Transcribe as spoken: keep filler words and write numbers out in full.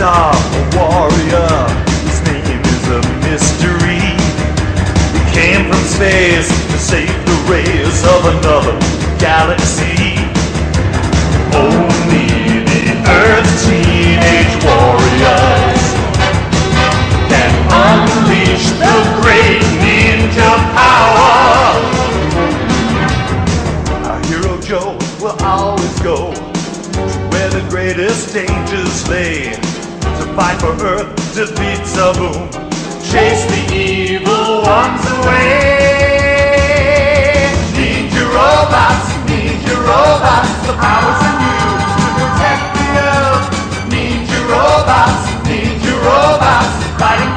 star, a warrior. His name is a mystery. He came from space to save the race of another galaxy. Only the Earth's teenage warriors can unleash the great ninja power. Our hero Joe will always go where the greatest dangers lay, to fight for Earth, defeat Zaboom, chase the evil ones away. Ninja robots, ninja robots, the powers in you to protect the Earth. Ninja robots, ninja robots, fighting